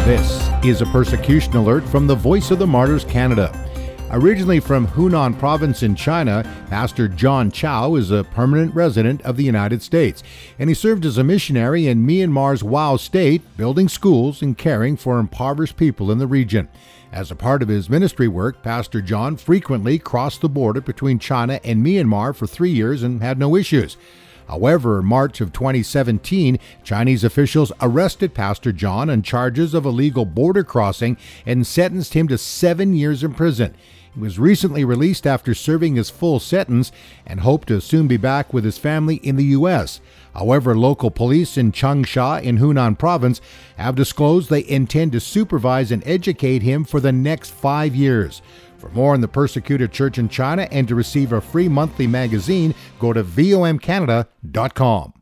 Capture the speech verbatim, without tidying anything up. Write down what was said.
This is a persecution alert from the Voice of the Martyrs Canada. Originally from Hunan Province in China, Pastor John Chow is a permanent resident of the United States, and he served as a missionary in Myanmar's Wow State, building schools and caring for impoverished people in the region. As a part of his ministry work, Pastor John frequently crossed the border between China and Myanmar for three years and had no issues. However, in March of twenty seventeen, Chinese officials arrested Pastor John on charges of illegal border crossing and sentenced him to seven years in prison. He was recently released after serving his full sentence and hoped to soon be back with his family in the U S. However, local police in Changsha in Hunan Province have disclosed they intend to supervise and educate him for the next five years. For more on the persecuted church in China and to receive a free monthly magazine, go to V O M Canada dot com.